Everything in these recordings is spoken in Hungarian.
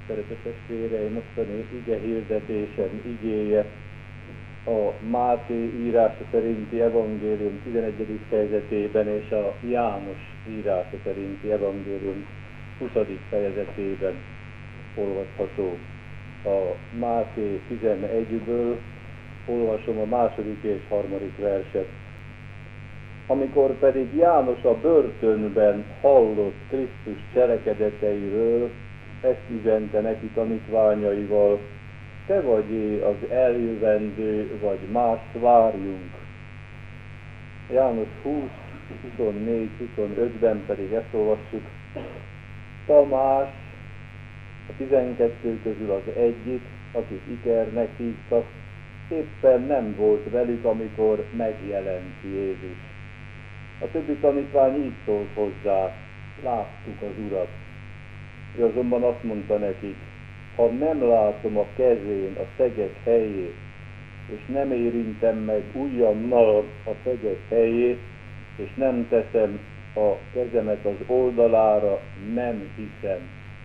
Szeretett testvéreim, mostani ige hirdetésem igéje a Máté írása szerinti evangélium 11. fejezetében és a János írása szerinti evangélium 20. fejezetében olvasható. A Máté 11-ből olvasom a második és harmadik verset. Amikor pedig János a börtönben hallott Krisztus cselekedeteiről, ezt üzente neki tanítványaival: te vagy az eljövendő, vagy mást várjunk? János 20, 24, 25-ben pedig ezt olvassuk. Tamás, a 12 közül az egyik, akit Ikernek hívtak, éppen nem volt velük, amikor megjelent Jézus. A többi tanítvány így szólt hozzá: láttuk az Urat. Ő azonban azt mondta nekik: ha nem látom a kezén a szegek helyét, és nem érintem meg ujjammal a szegek helyét, és nem teszem a kezemet az oldalára, nem hiszem.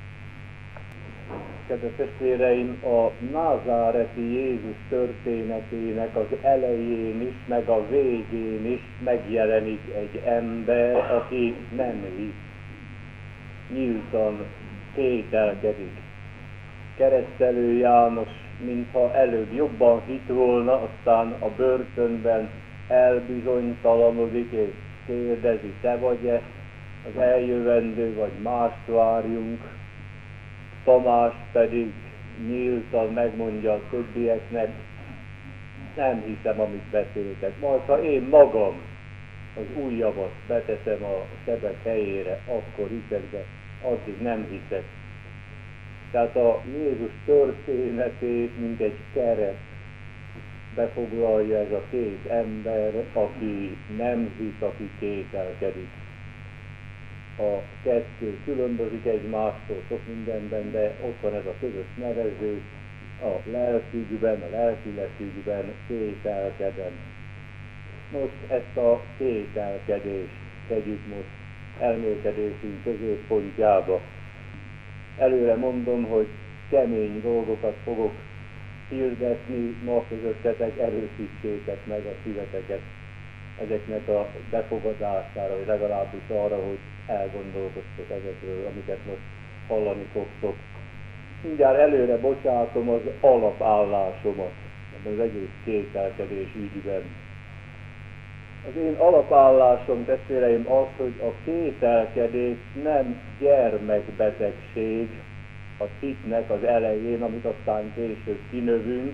Kedves testvéreim, a názáreti Jézus történetének az elején is, meg a végén is megjelenik egy ember, aki nem hisz. Nyíltan kételkedik. Keresztelő János, mintha előbb jobban hitt volna, aztán a börtönben elbizonytalanodik és kérdezi: te vagy-e az eljövendő, vagy mást várjunk? Tamás pedig nyíltan megmondja a többieknek: nem hiszem, amit beszéltek. Majd, ha én magam az ujjamat beteszem a sebek helyére, akkor hiszek, de addig nem hiszek. Tehát a Jézus történetét, mint egy keret befoglalja ez a két ember, aki nem hisz, aki kételkedik. A kettő különbözik egymástól sok mindenben, de ott van ez a közös nevező: a lelkükben, a lelkületükben kételkedem. Most ezt a kételkedést tegyük most elmélkedésünk középpontjába. Előre mondom, hogy kemény dolgokat fogok hirdetni ma közöttetek, erősítsétek meg a szíveteket ezeknek a befogadására, vagy legalábbis arra, hogy elgondolkoztok ezekről, amiket most hallani fogtok. Mindjárt előre bocsátom az alapállásomat ebben az egész kételkedés ügyben. Az én alapállásom, testvéreim, az, hogy a kételkedés nem gyermekbetegség a hitnek az elején, amit aztán később kinövünk,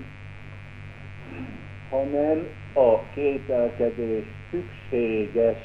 hanem a kételkedés szükséges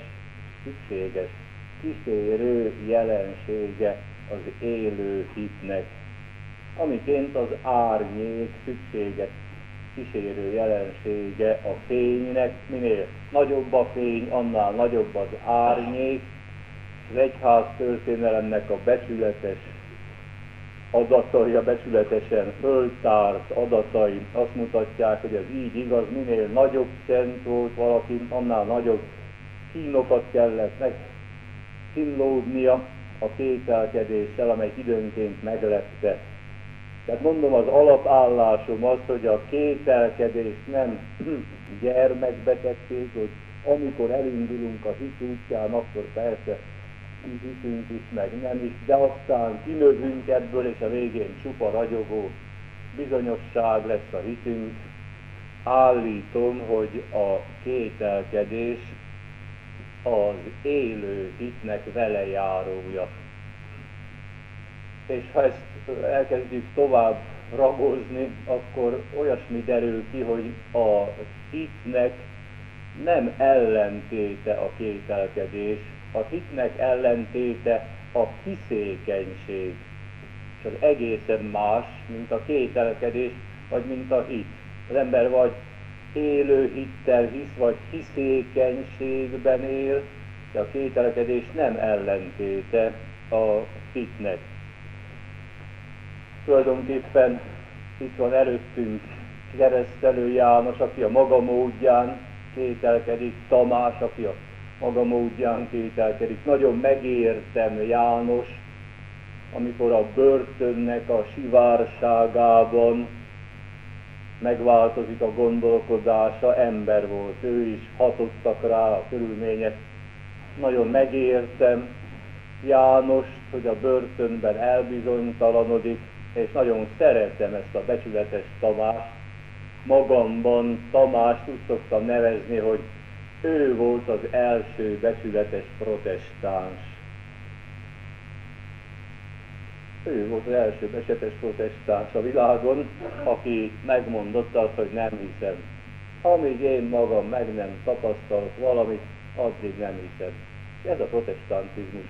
kísérő jelensége az élő hitnek, amiként az árnyék szükséges kísérő jelensége a fénynek. Minél nagyobb a fény, annál nagyobb az árnyék. Az egyház történelemnek a becsületes adatai, a becsületesen föltárt adatai azt mutatják, hogy ez így igaz: minél nagyobb szent volt valaki, annál nagyobb kínokat kellett megkínlódnia a kételkedéssel, amely időnként meglepte. Tehát mondom, az alapállásom az, hogy a kételkedés nem gyermekbetegség, hogy amikor elindulunk a hit útján, akkor persze hiszünk is, meg nem is, de aztán kinövünk ebből, és a végén csupa ragyogó bizonyosság lesz a hitünk. Állítom, hogy a kételkedés az élő hitnek velejárója. És ha ezt elkezdjük tovább ragozni, akkor olyasmi derül ki, hogy a hitnek nem ellentéte a kételkedés, a hitnek ellentéte a hiszékenység. És az egészen más, mint a kételkedés, vagy mint a hit. Az ember vagy élő hittel hisz, vagy hiszékenységben él, de a kételkedés nem ellentéte a hitnek. Tulajdonképpen itt van előttünk Keresztelő János, aki a maga módján kételkedik, Tamás, aki a maga módján kételkedik. Nagyon megértem János, amikor a börtönnek a sivárságában megváltozik a gondolkodása, ember volt, ő is hatottak rá a körülmények. Nagyon megértem Jánost, hogy a börtönben elbizonytalanodik, és nagyon szeretem ezt a becsületes Tamást. Magamban Tamást úgy szoktam nevezni, hogy ő volt az első becsületes protestáns. Ő volt az első becsületes protestáns a világon, aki megmondotta azt, hogy nem hiszem. Amíg én magam meg nem tapasztalok valamit, addig nem hiszem. Ez a protestantizmus.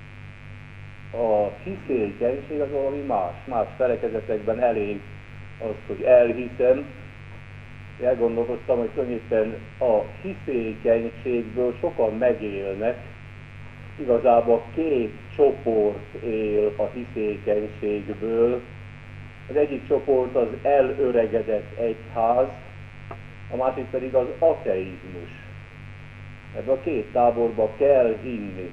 A hiszékenység az valami más felekezetekben elég az, hogy elhiszem. Elgondolkoztam, hogy tulajdonképpen a hiszékenységből sokan megélnek. Igazából két csoport él a hiszékenységből. Az egyik csoport az elöregedett egyház, a másik pedig az ateizmus. Ebben a két táborban kell hinni.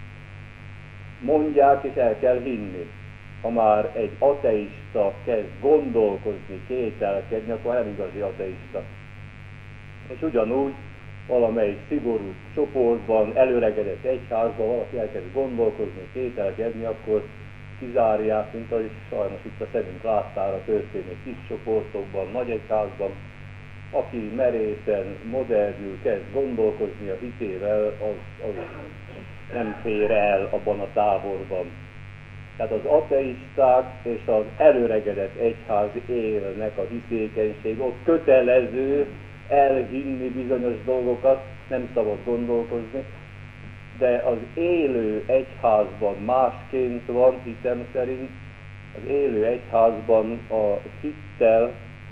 Mondják, és el kell hinni. Ha már egy ateista kezd gondolkozni, kételkedni, akkor nem igazi ateista. És ugyanúgy valamelyik szigorú csoportban, előregedett egyházban valaki elkezd gondolkozni, kételkedni, akkor kizárják, mint ahogy sajnos itt a szemünk láttára történik kis csoportokban, nagy egyházban. Aki merészen, modernül kezd gondolkozni a hitével, az nem fér el abban a táborban. Tehát az ateisták és az előregedett egyház élnek a hiszékenység. Ott kötelező elhinni bizonyos dolgokat, nem szabad gondolkozni, de az élő egyházban másként van, hitem szerint. Az élő egyházban a hittel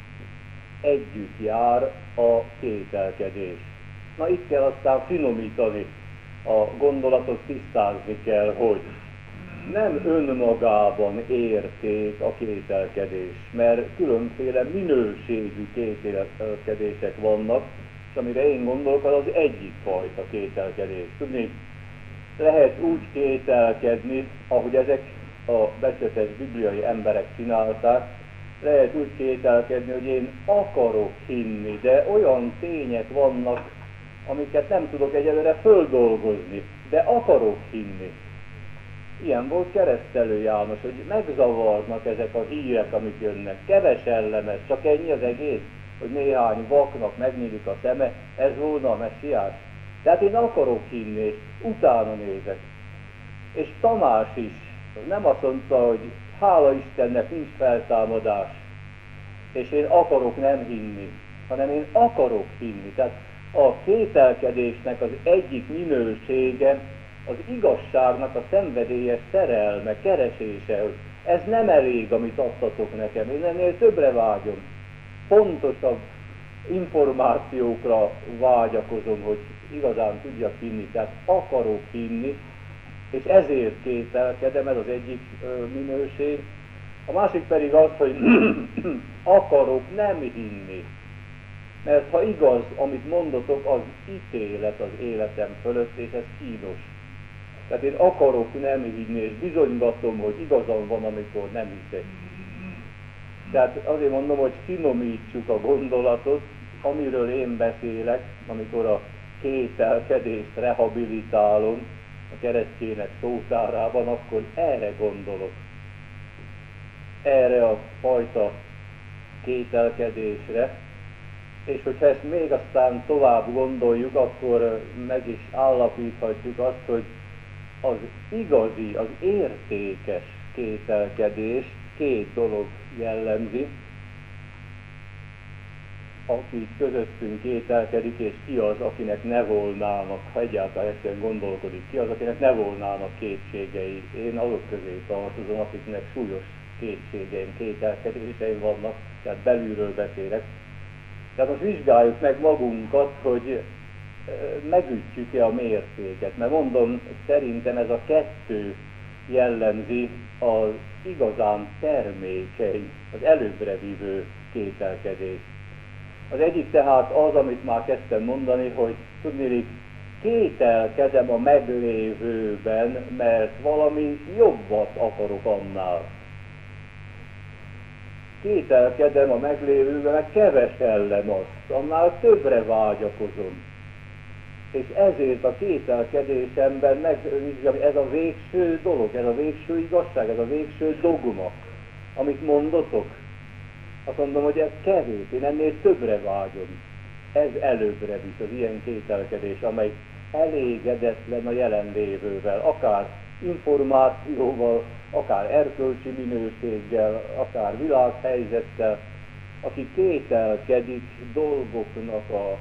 együtt jár a kételkedés. Na itt kell aztán finomítani a gondolatot, tisztázni kell, hogy nem önmagában érték a kételkedés, mert különféle minőségű kételkedések vannak, és amire én gondolok, az egyik fajta kételkedés. Tudni, lehet úgy kételkedni, ahogy ezek a becsületes bibliai emberek csinálták, lehet úgy kételkedni, hogy én akarok hinni, de olyan tények vannak, amiket nem tudok egyelőre földolgozni, de akarok hinni. Ilyen volt Keresztelő János, hogy megzavarnak ezek a hírek, amik jönnek. Keves ellemes, csak ennyi az egész, hogy néhány vaknak megnyílik a szeme, ez volna a messiás. Tehát én akarok hinni, és utána nézek. És Tamás is nem azt mondta, hogy hála Istennek nincs feltámadás, és én akarok nem hinni, hanem én akarok hinni. Tehát a kételkedésnek az egyik minősége az igazságnak a szenvedélyes szerelme, keresése, hogy ez nem elég, amit adtatok nekem, én ennél többre vágyom. Pontosabb információkra vágyakozom, hogy igazán tudjak hinni, tehát akarok hinni, és ezért kételkedem, ez az egyik minőség. A másik pedig az, hogy akarok nem hinni. Mert ha igaz, amit mondotok, az ítélet az életem fölött, és ez kínos. Tehát én akarok nem hinni, és bizonygatom, hogy igazam van, amikor nem hiszek. Tehát azért mondom, hogy finomítsuk a gondolatot, amiről én beszélek, amikor a kételkedést rehabilitálom a keresztjének szótárában, akkor erre gondolok. Erre a fajta kételkedésre. És hogyha ezt még aztán tovább gondoljuk, akkor meg is állapíthatjuk azt, hogy az igazi, az értékes kételkedés két dolog jellemzi. Aki közöttünk kételkedik, és ki az, akinek ne volnának, ha egyáltalán egyszerűen gondolkodik, ki az, akinek ne volnának kétségei. Én azok közé tartozom, akiknek súlyos kétségeim, kételkedéseim vannak, tehát belülről beszélek. Tehát most vizsgáljuk meg magunkat, hogy megütjük-e a mértéket, mert mondom, szerintem ez a kettő jellemzi az igazán termékeny, az előbbre vívő kételkedést. Az egyik tehát az, amit már kezdtem mondani, hogy tudniillik kételkedem a meglévőben, mert valami jobbat akarok annál. Kételkedem a meglévőben, mert kevesellem azt, annál többre vágyakozom. És ezért a kételkedésemben megvizsgálom, ez a végső dolog, ez a végső igazság, ez a végső dogma, amit mondotok. Azt mondom, hogy ez kevés, én ennél többre vágyom. Ez előbbre visz, az ilyen kételkedés, amely elégedetlen a jelenlévővel, akár információval, akár erkölcsi minőséggel, akár világhelyzettel, aki kételkedik dolgoknak a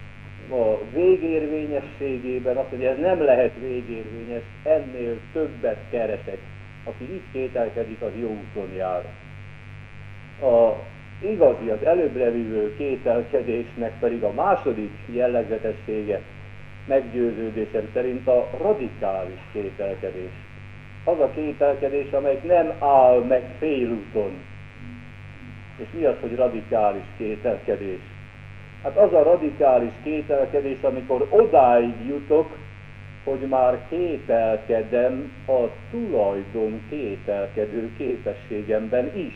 végérvényességében, azt mondja, ez nem lehet végérvényes, ennél többet keresek. Aki így kételkedik, az jó úton jár. A igazi, az előbbre vívő kételkedésnek pedig a második jellegzetessége meggyőződésem szerint a radikális kételkedés. Az a kételkedés, amelyik nem áll meg félúton. És mi az, hogy radikális kételkedés? Hát az a radikális kételkedés, amikor odáig jutok, hogy már kételkedem a tulajdon kételkedő képességemben is.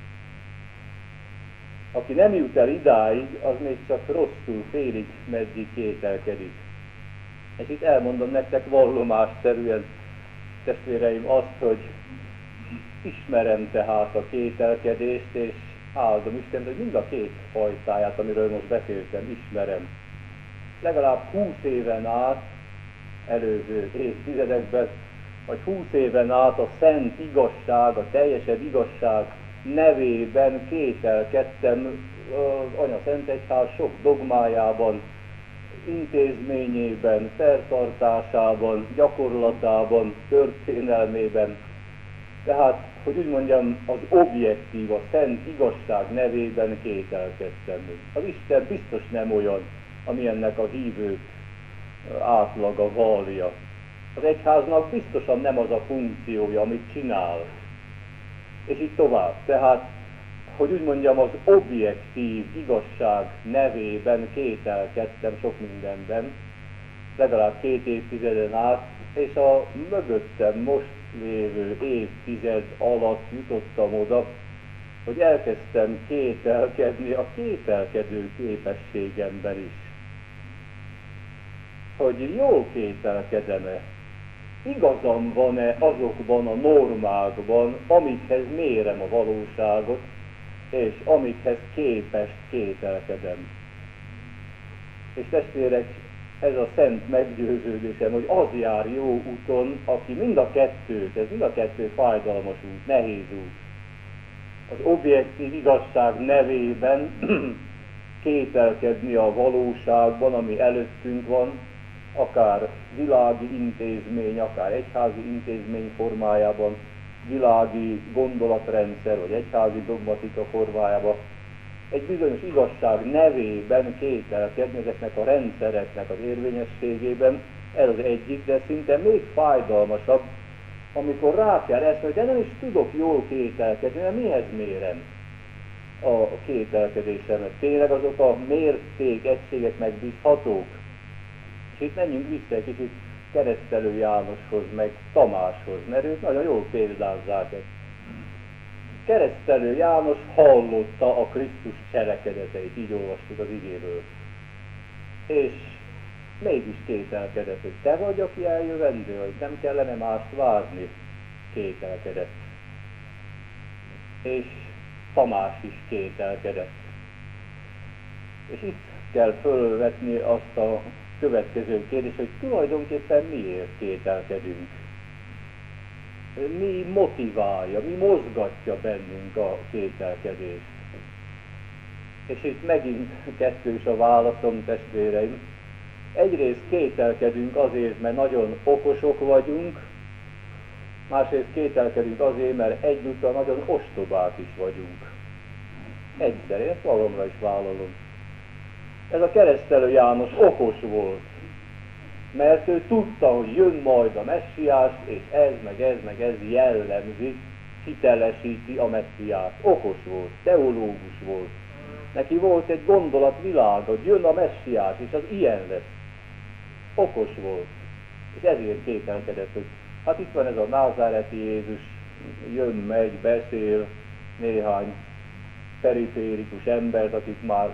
Aki nem jut el idáig, az még csak rosszul, félig meddig kételkedik. És itt elmondom nektek vallomásszerűen, testvéreim, azt, hogy ismerem tehát a kételkedést, és áldom Isten, hogy mind a két fajtáját, amiről most beszéltem, ismerem. Legalább 20 éven át, előző évtizedekben, vagy 20 éven át a szent igazság, a teljesebb igazság nevében kételkedtem az Anya Szent Egyház sok dogmájában, intézményében, szertartásában, gyakorlatában, történelmében. Tehát, hogy úgy mondjam, az objektív, a szent igazság nevében kételkedtem. Az Isten biztos nem olyan, amilyennek a hívők átlaga vallja. Az egyháznak biztosan nem az a funkciója, amit csinál. És így tovább. Tehát, hogy úgy mondjam, az objektív igazság nevében kételkedtem sok mindenben, legalább 2 évtizeden át, és a mögöttem most lévő évtized alatt jutottam oda, hogy elkezdtem kételkedni a kételkedő képességemben is. Hogy jól kételkedem-e? Igazam van-e azokban a normákban, amikhez mérem a valóságot, és amikhez képest kételkedem. És testvérek, ez a szent meggyőződésem, hogy az jár jó úton, aki mind a kettő fájdalmas út, nehéz út. Az objektív igazság nevében kételkedni a valóságban, ami előttünk van, akár világi intézmény, akár egyházi intézmény formájában, világi gondolatrendszer, vagy egyházi dogmatika formájában, egy bizonyos igazság nevében kételkedni ezeknek a rendszereknek az érvényességében, ez az egyik, de szinte még fájdalmasabb, amikor rá kell esni, de nem is tudok jól kételkedni, mert mihez mérem a kételkedésemet. Tényleg azok a mérték, egységek megbízhatók. És itt menjünk vissza egy kicsit Keresztelő Jánoshoz, meg Tamáshoz, mert ők nagyon jól példázzák ezt. Keresztelő János hallotta a Krisztus cselekedeteit, így olvastuk az igéből. És mégis kételkedett, hogy te vagy, aki eljövendő, hogy nem kellene mást várni, kételkedett. És Tamás is kételkedett. És itt kell fölvetni azt a következő kérdést, hogy tulajdonképpen miért kételkedünk. Mi motiválja, mi mozgatja bennünk a kételkedést. És itt megint kettős a válaszom, testvéreim. Egyrészt kételkedünk azért, mert nagyon okosok vagyunk, másrészt kételkedünk azért, mert egyúttal nagyon ostobák is vagyunk. Egyszer, én ezt magamra is vállalom. Ez a Keresztelő János okos volt, mert ő tudta, hogy jön majd a messiás, és ez jellemzi, hitelesíti a messiást. Okos volt, teológus volt. Neki volt egy gondolatvilág, hogy jön a messiás, és az ilyen lesz. okos volt, és ezért kételkedett, hogy hát itt van ez a názáreti Jézus, jön, megy, beszél, néhány periférikus embert, akik már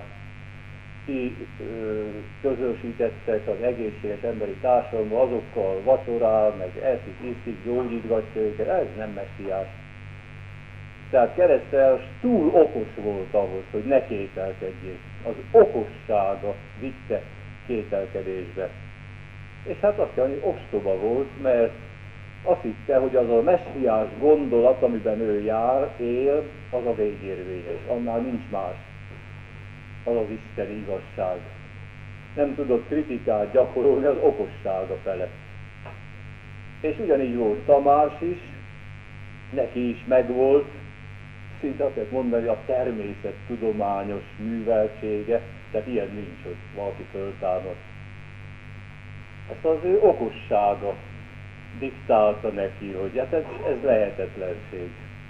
közösítettek az egészséges emberi társadalomban, azokkal vacsorál, meg eszik, iszik, gyógyítgatja őket, ez nem messziás. Tehát Kereszteljes túl okos volt ahhoz, hogy ne kételkedjék. Az okossága vitte kételkedésbe. És hát azt mondja, hogy ostoba volt, mert azt hitte, hogy az a messziás gondolat, amiben ő jár, él, az a végérvényes. Annál nincs más. Az az isteni igazság. Nem tudott kritikát gyakorolni az okossága felett. És ugyanígy volt Tamás is, neki is megvolt, szinte azt lehet mondani, a természettudományos műveltsége, tehát ilyen nincs, hogy valaki föltámad. Ezt az ő okossága diktálta neki, hogy hát ez lehetetlenség.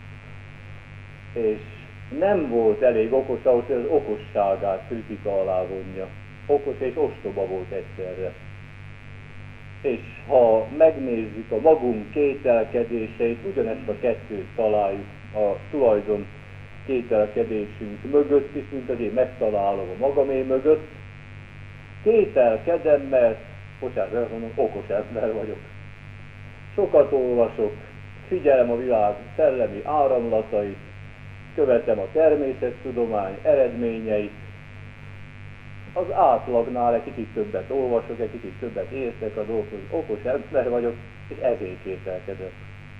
És nem volt elég okos ahhoz, hogy az okosságát kritika alá vonja. Okos és ostoba volt egyszerre. És ha megnézzük a magunk kételkedéseit, ugyanezt a kettőt találjuk a tulajdon kételkedésünk mögött is, mint hogy én megtalálom a magamé mögött. Kételkedem, mert, bocsánat, mondom, okos ember vagyok. Sokat olvasok, figyelem a világ szellemi áramlatait, követem a természettudomány eredményeit. Az átlagnál egy kicsit többet olvasok, egy kicsit többet értek a dolgokhoz, okos ember vagyok, és ezért kételkedek.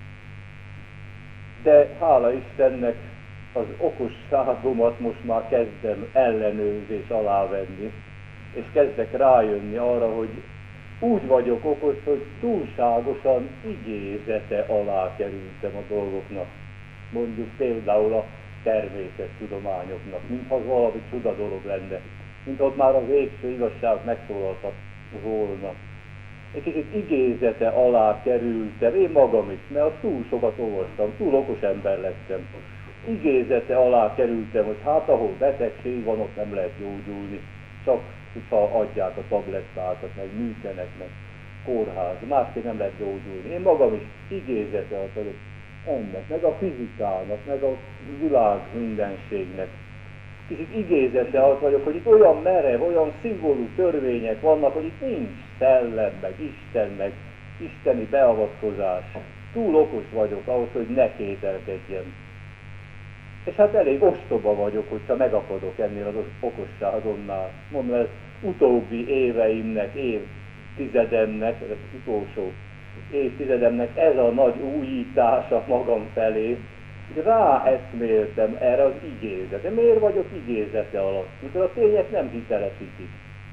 De hála Istennek az okosságomat most már kezdem ellenőrzés alá venni, és kezdek rájönni arra, hogy úgy vagyok okos, hogy túlságosan igézete alá kerültem a dolgoknak. Mondjuk például a természettudományoknak, mintha az valami csuda dolog lenne, mint ott már a végső igazság megszólaltat volna. Egy kicsit igézete alá kerültem, én magam is, mert túl sokat olvastam, túl okos ember lettem. Igézete alá kerültem, hogy hát ahol betegség van, ott nem lehet gyógyulni, csak ha adják a tablettákat, meg műtenek, meg kórház, másképp nem lehet gyógyulni. Én magam is igézete alá vagyok ennek, meg a fizikának, meg a világ mindenségnek. Kicsit igézete az vagyok, hogy itt olyan merev, olyan szigorú törvények vannak, hogy itt nincs szellem, meg Isten, meg isteni beavatkozás. Túl okos vagyok ahhoz, hogy ne kételkedjem. És hát elég ostoba vagyok, hogyha megakadok ennél az okosságomnál. Mondom, ez utóbbi éveimnek, évtizedemnek, ez az utolsó évtizedemnek ez a nagy újítása magam felé, hogy ráeszméltem erre az igézetre. Miért vagyok igézete alatt? Mikor a tények nem hitelesítik.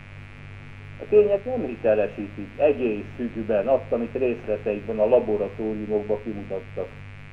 A tények nem hitelesítik egészükben azt, amit részleteikben a laboratóriumokban kimutattak.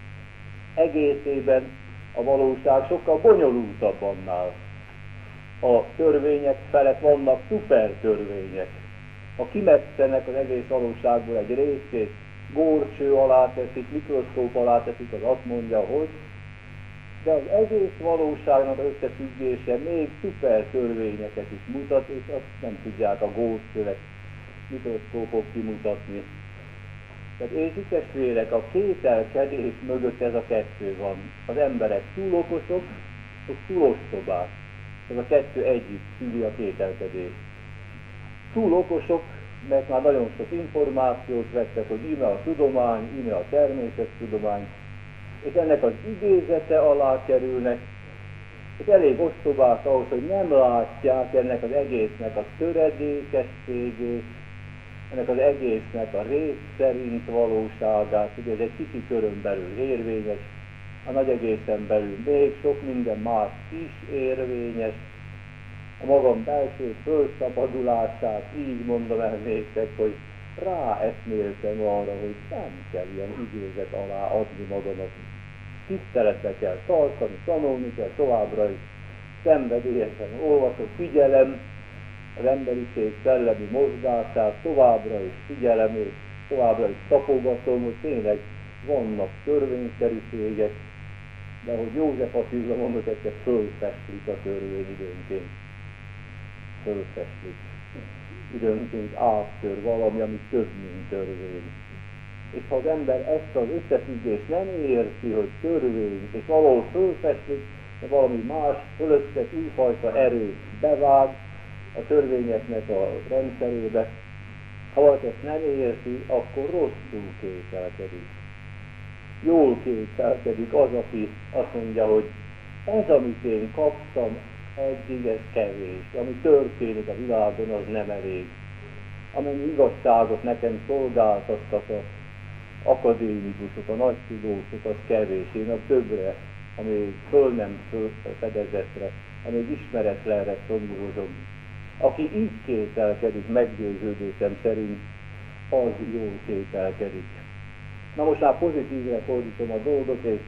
Egészében a valóság sokkal bonyolultabb annál. A törvények felett vannak szupertörvények. Ha kimetszenek az egész valóságból egy részét, górcső alá teszik, mikroszkóp alá teszik, az azt mondja, hogy de az egész valóságnak összefüggése még szuper törvényeket is mutat, és azt nem tudják a górcsövek, mikroszkópok kimutatni. Tehát érti testvérek, a kételkedés mögött ez a kettő van. Az emberek túl okosok, és túl ostobák. Ez a kettő együtt szüli a kételkedést. Túl okosok, mert már nagyon sok információt vettek, hogy íme a tudomány, íme a természettudomány, és ennek az igézete alá kerülnek, és elég ostobák ahhoz, hogy nem látják ennek az egésznek a töredékességét, ennek az egésznek a rész szerint valóságát, ugye ez egy kicsi körön belül érvényes, a nagy egészen belül még sok minden más is érvényes, a magam belső fölszabadulását így mondom el néktek, hogy ráeszméltem arra, hogy nem kell ilyen igézet alá adni magamat. Tiszteletbe kell tartani, tanulni kell továbbra is, szenvedélyesen olvasok, figyelem az emberiség szellemi mozgását, továbbra is figyelem, és továbbra is tapogatom, hogy tényleg vannak törvényszerűségek, de ahogy József Attila mondott, egyszer fölfestlik a törvény időnként. Fölfestlik. időnként áttör valami, ami több, mint törvény. És ha az ember ezt az összefüggést nem érti, hogy törvény, és valahol fölfestik, de valami más fölöttes újfajta erő bevág a törvényeknek a rendszerébe, ha valaki ezt nem érti, akkor rosszul kételkedik. Jól kételkedik az, aki azt mondja, hogy ez, amit én kaptam eddig, ez kevés. Ami történik a világon, az nem elég. Amennyi igazságot nekem szolgáltattak az akadémikusok, a nagy tudósok, az kevés. Én a többre, ami föl nem fedezetre, ami ismeretlenre szomorúzom. Aki így kételkedik, meggyőződésem szerint, az jól kételkedik. Na most már pozitívre fordítom a dolgot, és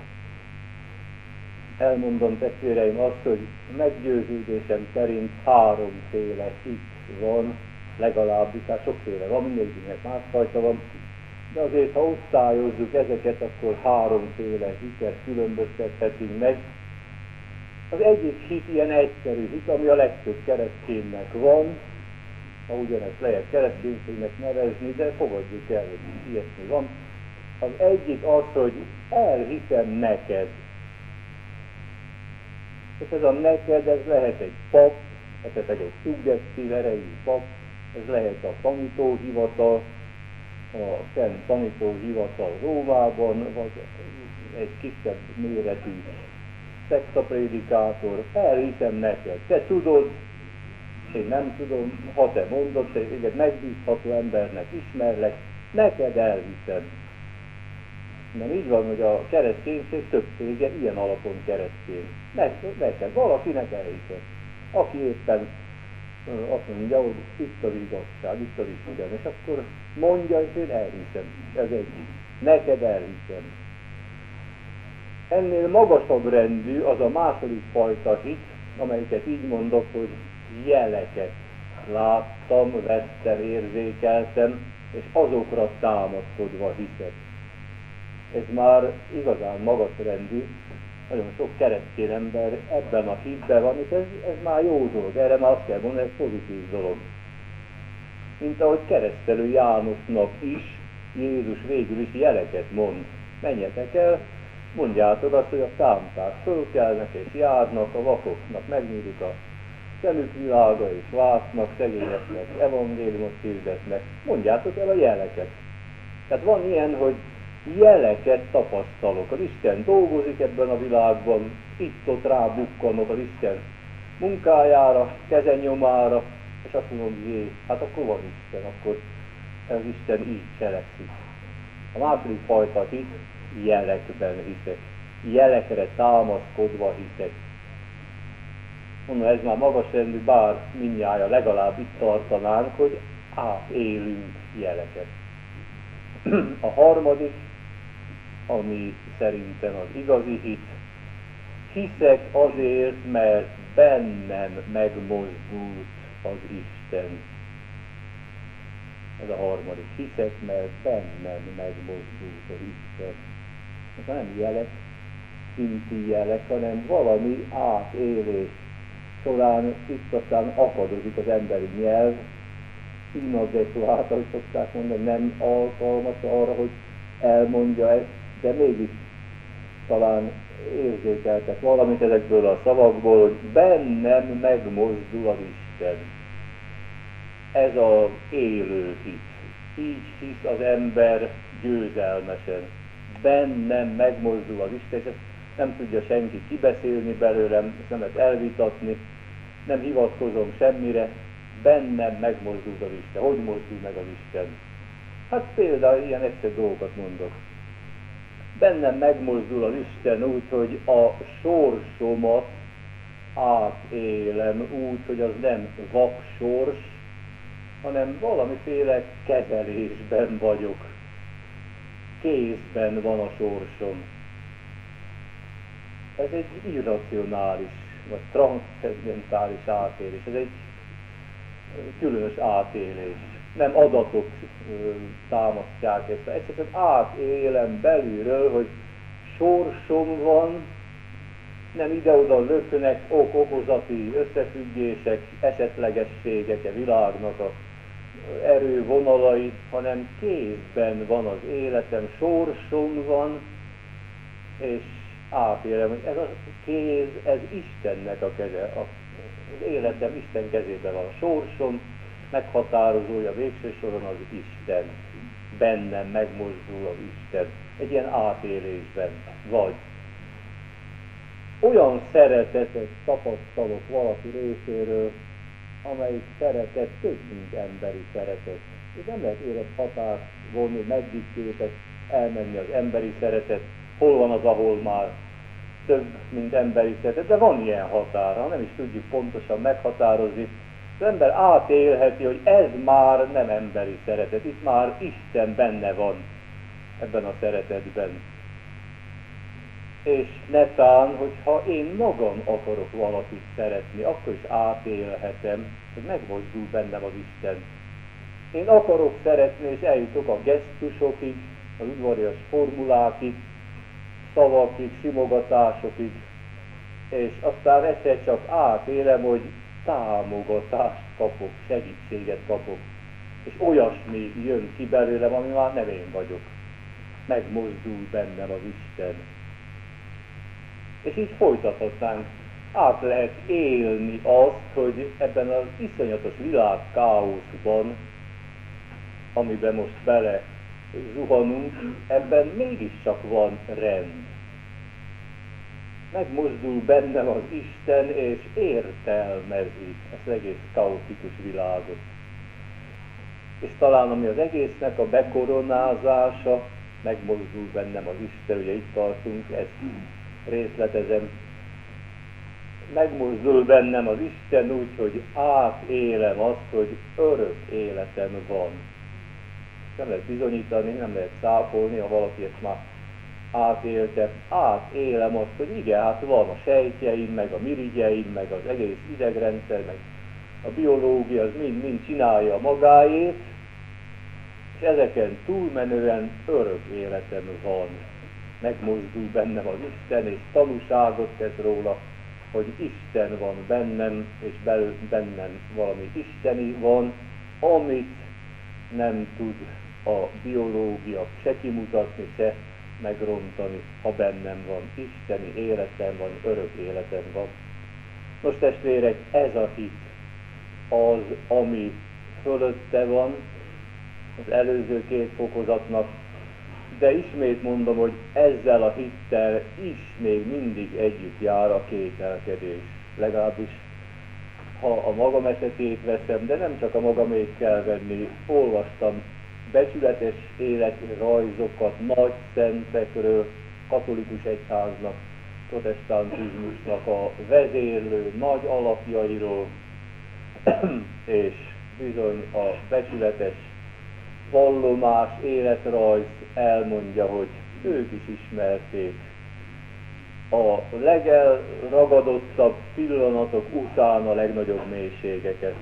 elmondom testvéreim azt, hogy meggyőződésem szerint háromféle hit van, legalábbis, hát sokféle van, mindegyiknek másfajta van, de azért, ha osztályozzuk ezeket, akkor háromféle hitet különböztethetünk meg. Az egyik hit ilyen egyszerű hit, ami a legtöbb kereszténynek van, ha ugyanezt lehet kereszténységnek nevezni, de fogadjuk el, hogy ilyesmi van. Az egyik az, hogy elhiszem neked. És ez a neked, ez lehet egy pap, esetleg egy szuggesztív erejű pap, ez lehet a tanítóhivatal, a Szent Tanítóhivatal Rómában, vagy egy kisebb méretű szektaprédikátor, elhiszem neked, te tudod, én nem tudom, ha te mondod, te egy megbízható embernek ismerlek, neked elhiszem. Nem így van, hogy a kereszténység többsége ilyen alapon keresztény. Neked, valakinek elhiszem. Aki éppen azt mondja, hogy itt az igazság, itt az Isten, és akkor mondja, hogy én elhiszem. Ez egyik. Neked elhiszem. Ennél magasabb rendű az a második fajta hit, amelyiket így mondok, hogy jeleket láttam, vettem, érzékeltem, és azokra támaszkodva hiszek. Ez már igazán magas rendű, nagyon sok keresztény ember ebben a hitben van, és ez már jó dolog, erre már azt kell mondani, ez pozitív dolog. Mint ahogy keresztelő Jánosnak is Jézus végül is jeleket mond. Menjetek el, mondjátok azt, hogy a számták fölkelnek és járnak, a vakoknak megnyílik a szemük világa és látnak, szegényeknek evangéliumot hirdetnek. Mondjátok el a jeleket. Tehát van ilyen, hogy jeleket tapasztalok. Az Isten dolgozik ebben a világban, itt-ott rábukkanok az Isten munkájára, kezenyomára, és azt mondom, jé, hát akkor van Isten, akkor az Isten így cselekszik. A második fajta hit, jelekben hiszek. Jelekre támaszkodva hiszek. Mondom, ez már magas rendű, bár mindnyája legalább itt tartanánk, hogy átélünk jeleket. A harmadik, ami szerintem az igazi hit, hiszek azért, mert bennem megmozdult az Isten. Ez a harmadik. Hiszek, mert bennem megmozdult az Isten. Ez nem jelek, szinti jelek, hanem valami átélés során itt aztán akadozik az emberi nyelv, inadekvát, ahogy szokták mondani, nem alkalmas arra, hogy elmondja ezt, de mégis talán érzékeltek valamit ezekből a szavakból, hogy bennem megmozdul az Isten. Ez az élő hit. Így hisz az ember győzelmesen. Bennem megmozdul az Isten, és ezt nem tudja senki kibeszélni belőlem, ezt nem lehet elvitatni, nem hivatkozom semmire, bennem megmozdul az Isten. Hogy mozdul meg az Isten? Hát például ilyen egyszerű dolgokat mondok. Bennem megmozdul az Isten úgy, hogy a sorsomat átélem úgy, hogy az nem vaksors, hanem valamiféle kezelésben vagyok. Kézben van a sorsom. Ez egy irracionális, vagy transzcendentális átélés. Ez egy különös átélés. Nem adatok támasztják ezt. Egyszerűen átélem belülről, hogy sorsom van, nem ide-oda löknek ok-okozati összefüggések, esetlegességek a világnak a erővonalai, hanem kézben van az életem, sorsom van, és átélem, hogy ez a kéz, ez Istennek a keze, az életem Isten kezében van, a sorsom meghatározója végső soron az Isten, bennem megmozdul az Isten, egy ilyen átélésben vagy. Olyan szeretetet tapasztalok valaki részéről, amelyik szeretet több, mint emberi szeretet. És nem lehet éles határt vonni, meddig képes elmenni az emberi szeretet, hol van az, ahol már több, mint emberi szeretet, de van ilyen határa, nem is tudjuk pontosan meghatározni. Az ember átélheti, hogy ez már nem emberi szeretet, itt már Isten benne van ebben a szeretetben. És netán, hogyha én magam akarok valakit szeretni, akkor is átélhetem, hogy megmozdul bennem az Isten. Én akarok szeretni, és eljutok a gesztusokig, az udvarias formulákig, szavakig, simogatásokig, és aztán egyszer csak átélem, hogy támogatást kapok, segítséget kapok, és olyasmi jön ki belőlem, ami már nem én vagyok. Megmozdul bennem az Isten. És így folytathatnánk. Át lehet élni azt, hogy ebben az iszonyatos világ káoszban, amiben most bele zuhanunk, ebben mégiscsak van rend. Megmozdul bennem az Isten, és értelmezi ezt az egész kaotikus világot. És talán ami az egésznek a bekoronázása, megmozdul bennem az Isten, ugye itt tartunk, ezt részletezem. Megmozdul bennem az Isten úgy, hogy átélem azt, hogy örök életem van. Nem lehet bizonyítani, nem lehet száfolni, ha valaki ezt már átélte. Átélem azt, hogy igen, hát van a sejtjeim, meg a mirigyeim, meg az egész idegrendszer, meg a biológia, az mind csinálja magáét, és ezeken túlmenően örök életem van. Megmozdul bennem az Isten, és tanúságot tesz róla, hogy Isten van bennem, és bennem valami isteni van, amit nem tud a biológia se kimutatni, se megrontani, ha bennem van. Isteni életem van, örök életem van. Most testvérek, ez a hit az, ami fölötte van az előző két fokozatnak, de ismét mondom, hogy ezzel a hittel is még mindig együtt jár a kételkedés. Legalábbis, ha a magam esetét veszem, de nem csak a magamét kell venni, olvastam becsületes életrajzokat nagy szentekről, katolikus egyháznak, protestantizmusnak a vezérlő nagy alapjairól, és bizony a becsületes vallomás, életrajz elmondja, hogy ők is ismerték a legelragadottabb pillanatok után a legnagyobb mélységeket.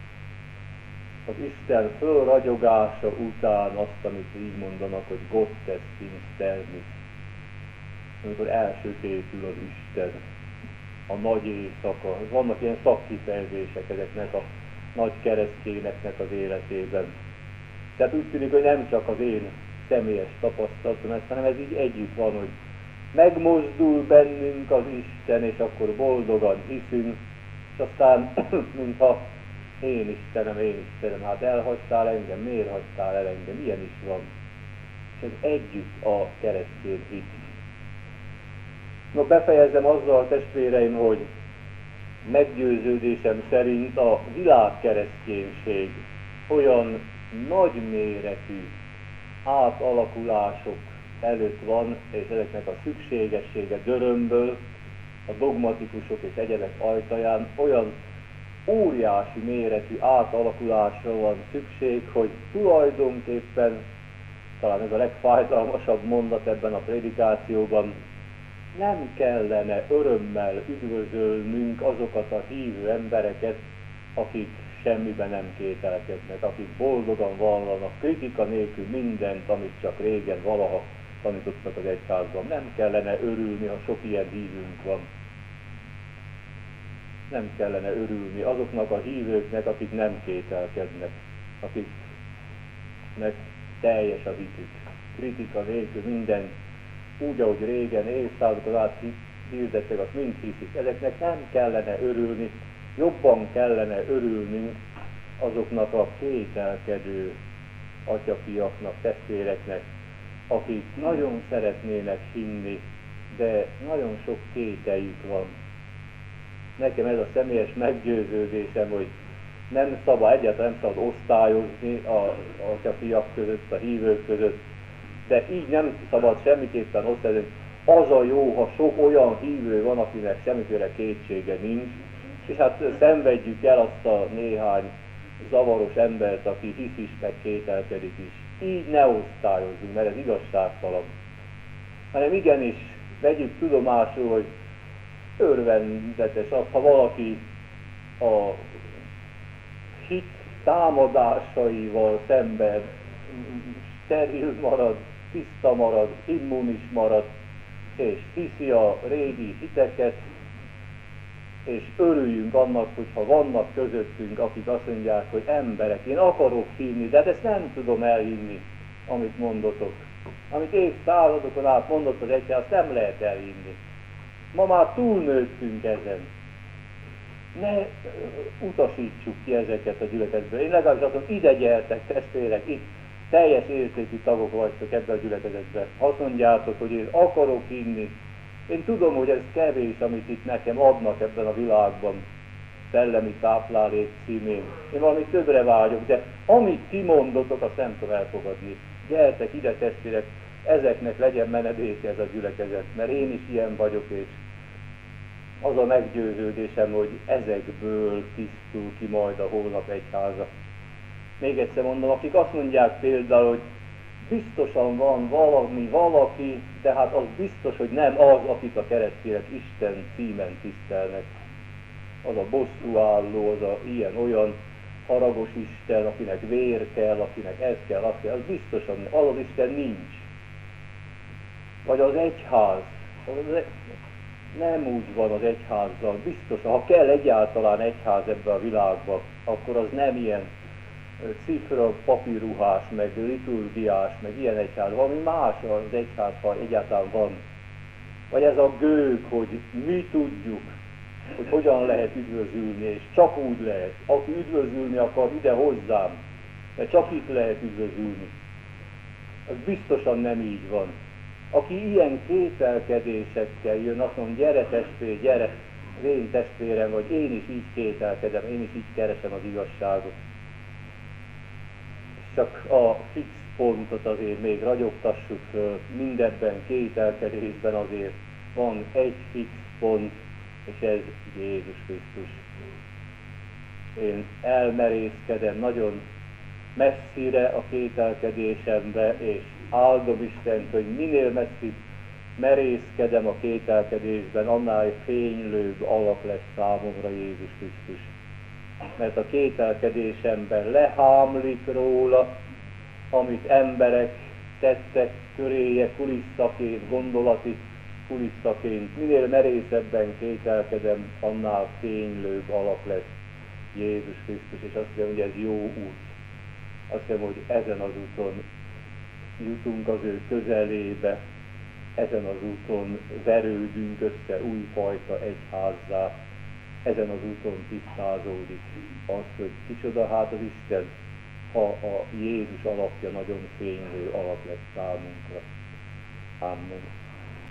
Az Isten fölragyogása után azt, amit így mondanak, hogy Gottes finsternis, amikor elsötétül az Isten, a nagy éjszaka. Vannak ilyen szakkifejezések ezeknek a nagy keresztényeknek az életében. Tehát úgy tűnik, hogy nem csak az én személyes tapasztalatom ez, hanem ez így együtt van, hogy megmozdul bennünk az Isten, és akkor boldogan hiszünk, és aztán, mintha én Istenem, hát elhagytál engem, miért hagytál el engem, ilyen is van. És ez együtt a keresztény hit. No, befejezem azzal, testvéreim, hogy meggyőződésem szerint a világkereszténység olyan nagyméretű átalakulások előtt van, és ezeknek a szükségessége dörömből, a dogmatikusok és egyebek ajtaján olyan óriási méretű átalakulásra van szükség, hogy tulajdonképpen, talán ez a legfájdalmasabb mondat ebben a prédikációban, nem kellene örömmel üdvözölnünk azokat a hívő embereket, akik semmiben nem kételkednek, akik boldogan vallanak, kritika nélkül mindent, amit csak régen valaha tanítottak az egyházban. Nem kellene örülni, ha sok ilyen hívünk van. nem kellene örülni azoknak a hívőknek, akik nem kételkednek, akiknek teljes a hitük, kritika nélkül minden, úgy, ahogy régen évszázadokon át hirdettek, azt mind hiszik. Ezeknek nem kellene örülni, jobban kellene örülnünk azoknak a kételkedő atyafiaknak, testvéreknek, akik nagyon szeretnének hinni, de nagyon sok kételjük van. Nekem ez a személyes meggyőződésem, hogy egyáltalán nem szabad osztályozni a atyafiak között, a hívők között, de így nem szabad semmiképpen osztályozni. Az a jó, ha sok olyan hívő van, akinek semmiféle kétsége nincs, és hát szenvedjük el azt a néhány zavaros embert, aki hisz is, meg kételkedik is. Így ne osztályozzunk, mert ez igazságtalan. Hanem igenis vegyük tudomásul, hogy örvendetes az, ha valaki a hit támadásaival szemben steril marad, tiszta marad, immunis marad, és hiszi a régi hiteket, és örüljünk annak, hogyha vannak közöttünk, akik azt mondják, hogy emberek, én akarok hinni, de hát ezt nem tudom elhinni, amit mondotok. Amit évszázadokon át mondott az egyház, azt nem lehet elhinni. Ma már túlnőttünk ezen. Ne utasítsuk ki ezeket a gyülekezetből. Én legalábbis azt mondom, ide gyertek, testvérek, itt teljes értékű tagok vagytok ebben a gyülekezetben. Azt mondjátok, hogy én akarok hinni. Én tudom, hogy ez kevés, amit itt nekem adnak ebben a világban, szellemi táplálék címén. Én valami többre vágyok, de amit ti mondotok, azt nem tudom elfogadni. Gyertek ide, testvérek, ezeknek legyen menedéke ez a gyülekezet, mert én is ilyen vagyok, és az a meggyőződésem, hogy ezekből tisztul ki majd a holnap egyháza. Még egyszer mondom, akik azt mondják például, hogy biztosan van valaki, de hát az biztos, hogy nem az, akit a keresztények Isten címen tisztelnek. Az a bosszúálló, az a ilyen-olyan haragos Isten, akinek vér kell, akinek ez kell, az kell, az biztosan, az Isten nincs. Vagy az egyház, nem úgy van az egyházzal, biztosan, ha kell egyáltalán egyház ebbe a világba, akkor az nem ilyen cifra, papírruhás, meg liturgiás, meg ilyen egyház, valami más az egyház, ha egyáltalán van. Vagy ez a gőg, hogy mi tudjuk, hogy hogyan lehet üdvözülni, és csak úgy lehet. Aki üdvözülni akar, ide hozzám, mert csak itt lehet üdvözülni. Az biztosan nem így van. Aki ilyen kételkedésekkel jön, azt mondja, gyere testvér, gyere, az én testvérem, vagy én is így kételkedem, én is így keresem az igazságot. Csak a fix pontot azért még ragyogtassuk föl, mindebben kételkedésben azért van egy fix pont, és ez Jézus Krisztus. Én elmerészkedem nagyon messzire a kételkedésembe, és áldom Istent, hogy minél messzebb merészkedem a kételkedésben, annál fénylőbb alap lesz számomra Jézus Krisztus. Mert a kételkedésemben lehámlik róla, amit emberek tettek köréje kulisszaként, gondolati kulisszaként. Minél merészebben kételkedem, annál fénylőbb alap lesz Jézus Krisztus, és azt hiszem, hogy ez jó út. Azt hiszem, hogy ezen az úton jutunk az ő közelébe, ezen az úton verődünk össze újfajta egyházzá, ezen az úton tisztázódik az, hogy kicsoda hát az Isten, ha a Jézus alapja nagyon fénylő alap lesz számunkra. Amen.